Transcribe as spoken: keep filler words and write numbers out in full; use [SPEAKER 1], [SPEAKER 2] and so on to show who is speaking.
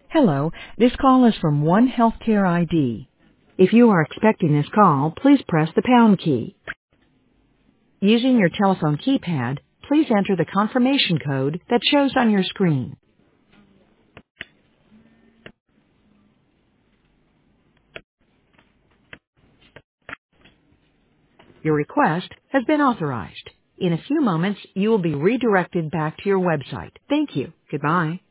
[SPEAKER 1] Hello, this call is from One Healthcare I D. If you are expecting this call, please press the pound key. Using your telephone keypad, please enter the confirmation code that shows on your screen. Your request has been authorized. In a few moments, you will be redirected back to your website. Thank you. Goodbye.